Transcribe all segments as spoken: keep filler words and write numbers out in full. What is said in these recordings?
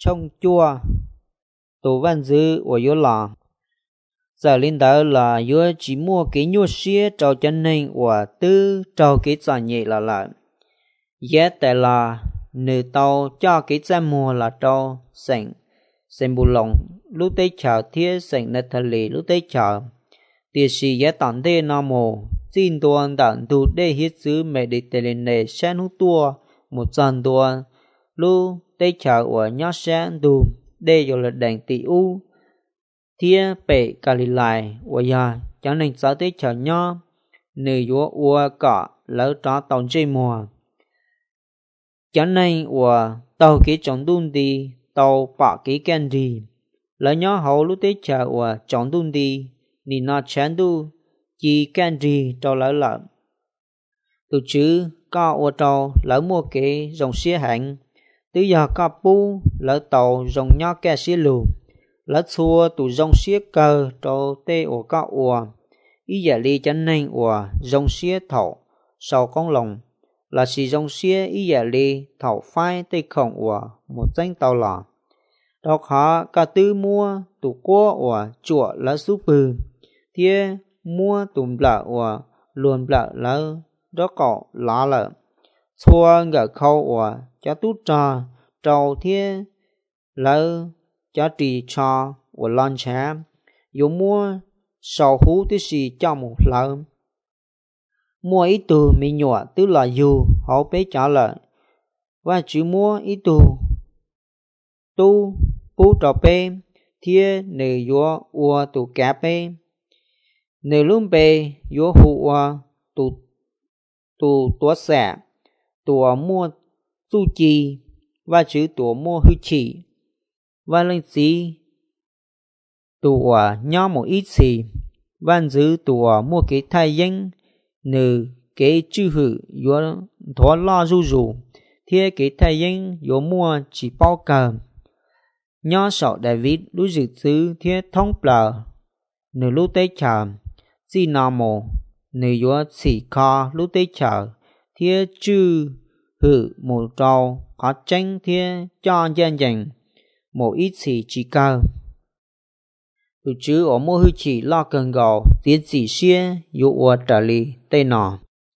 trông chua tổ văn dư của yếu lò giờ linh đạo là yếu chỉ mua cái nhu xía trâu chân nên của tư trâu cái chọn nhẹ là lại giá tại là nữ tàu cho cái chân mua là trâu sành sành bù lồng lúc tới chợ thiết sành nét thật lì lúc tới chợ thì sĩ giá tận thế nó mồ xin tuần tận tụ để hết xứ mẹ đi tê lên nề sáng hút tua một chân tua lúc tới chợ của nhó sáng tụ để rồi là đèn tỷ u thia bể cà lì lại của nhà cho nên sáu tới chợ nhó nữ yếu ua cọ lỡ trọ tàu chơi mùa cho nên của tàu cái chọn đun đi tàu bỏ cái can đi lỡ nhó hậu lúc tới chợ của chọn đun đi ni nó chán đu chỉ can đi trâu lỡ lợn từ chữ có ô trâu lỡ mua cái dòng xe hạng từ giờ có pu lỡ tàu dòng nhó cái xe lù lỡ xua tụ dòng xe cờ trâu tê ô có ô ý giả li chân nên ô dòng xe thầu sau con lồng là chỉ dòng xe ý giả li thầu phai tê khổng ô một danh tàu lò đó khó cả tư mua tụ qua ô chùa lỡ sú bư thia mua tụm lợ và luôn lợ lỡ đó cọ lá lợ xua ngờ khâu và cho tút trò trâu thia lỡ cho trì trò và lon chả dùng mua sầu hú tí xì cho một lợ mua ít từ mi nhỏ tức là dù họ bé trả lời và chỉ mua ít từ tu bú trò bê thia nề vô ua tụ cá bê nề luôn bê vô hụ tụ tụ tua xẻ tụ mua su chi và chữ tụ mua hư chỉ và lên gì tụ nhỏ một ít gì văn dư tụ mua cái thay danh nề cái chữ hư vô thó lo ru ru thế cái thay danh vô mua chỉ bao cờ nhỏ sọ David đối dự xứ thế thông bờ nửa lúc tới chờ chỉ nào mồ nửa yếu chỉ kho lúc tới chờ thế chư hử một trâu có tranh thế cho dân dành một ít chỉ chỉ cơ từ chữ ở mua hư chỉ lo cần gầu tiến chỉ xia yếu ở trở lì tây nọ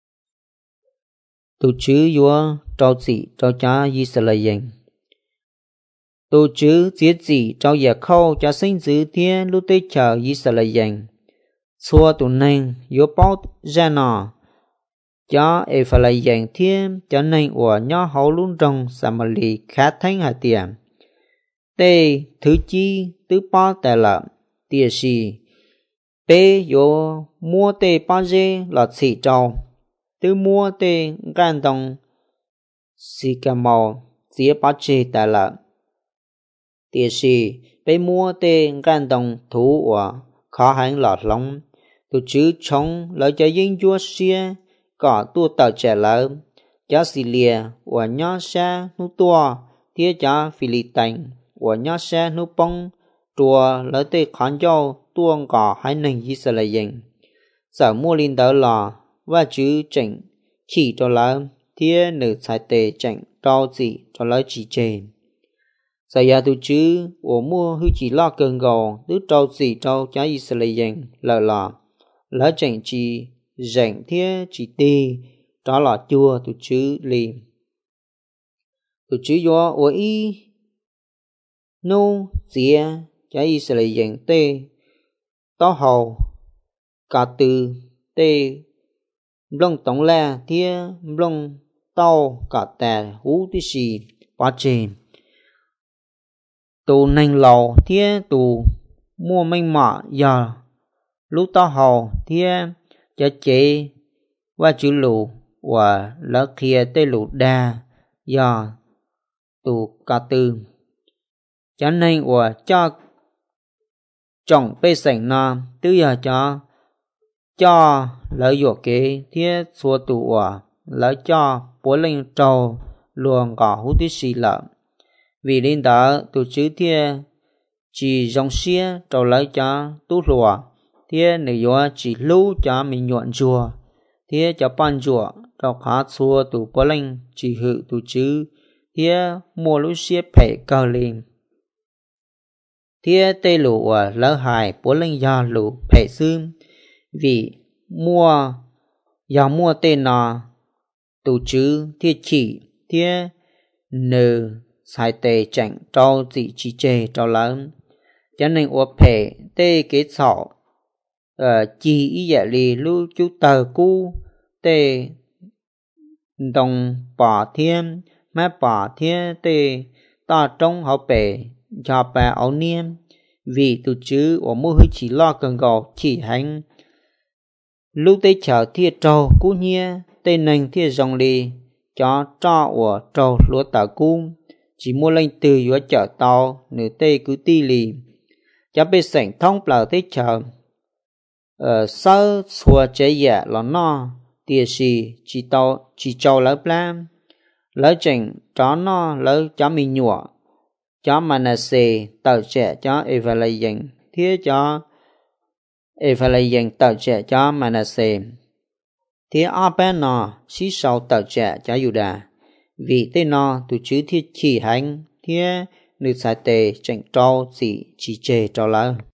từ chữ yếu trâu chỉ trâu cha y sờ lại dành tổ chữ giết gì trong giờ khâu cho sinh giữ thiên lúc tới chờ y sờ lại dành xua tụ nên yếu bao ra nọ cho e phải lại dành thiên cho nên của nhỏ hậu luôn trong Samali khá thanh hà tiền tê thứ chi tứ bao tài lợn tiền gì tê yếu mua tê bao dê là chỉ trâu tứ mua tê gan đồng xì cà màu dĩa bao chê tài lợn tiền sĩ被mua tên gan đồng thú và khó hành lọt lòng từ chữ chống lợi cho dân chúa xia có tu tờ trẻ lớn cho xì lìa và nhỏ xa nụ tua thiết cho Philippines và nhỏ xa nụ bông chùa lợi tê khán châu tuông có hai nền Israel sở mua linh đỡ lò và chữ chỉnh chỉ cho lớn thiết nữ sai tê chỉnh trao gì cho lợi chỉ chê giờ giờ tôi chứ ở mua hư chỉ lo cần gầu tứ trâu gì trâu trái Israel lợ lọ lỡ chẳng chỉ rảnh thế chỉ tì đó là chua tôi chứ liền tôi chứ do ở y nô xía trái Israel tê tó hầu cả từ tê lông tổng la thế lông tàu cả tè hú tí xì ba chèm tù nành lầu thế tù mua mênh mọ giờ lúc to hầu thế cho chế và chữ lù và lỡ kia tê lù đa giờ tù cả tư cho nên và cho chồng bê sảnh nó tư giờ cho cho lỡ dụ kế thế xua tù và lỡ cho bố lên trâu luôn có hút tí xì lợn vì linh đó tổ chức thiên chỉ dòng xe trâu lấy cho tú lùa thiên nếu do chỉ lưu cho mình nhuận chùa thiên cho ban chùa trâu khá xua tụ bó linh chỉ hữu tổ chức thiên mua lũ xe phải cao lên Thế tê lũ ở lỡ hài bố lên do lũ phệ sư vì mua do mua tê nọ tụ chứ thiết chỉ thiết nờ sai tê chẳng trao dị chỉ chê trao lớn cho nên ở phệ tê kế sọ ờ chỉ ý dạ lì lưu chú tờ cu tê đồng bỏ thiên má bỏ thiên tê ta trong họ bể cho bà áo niêm vì tụ chứ ở mô hơi chỉ lo cần gò chỉ hành lúc tê chở thiệt trâu cú nhia tê nành thiệt dòng lì cho cho ở trâu lúa tả cung chỉ mua lên từ giữa chợ tàu nửa tê cứ ti lì cho bê sảnh thông bờ tê chở ở sau xua chế dạ lò no tiề xì chỉ tàu chỉ trâu lỡ plam lỡ chỉnh chó no lỡ chó mì nhụa chó Manasseh tàu trẻ chó Ephraim thiết chó Ephraim tàu trẻ chó Manasseh thiết Aben nọ xí sau tàu trẻ chó Judah vì tên nọ tụ chữ thiết chỉ hành thiết nữ sai tề chỉnh trâu chỉ chỉ chê trâu lỡ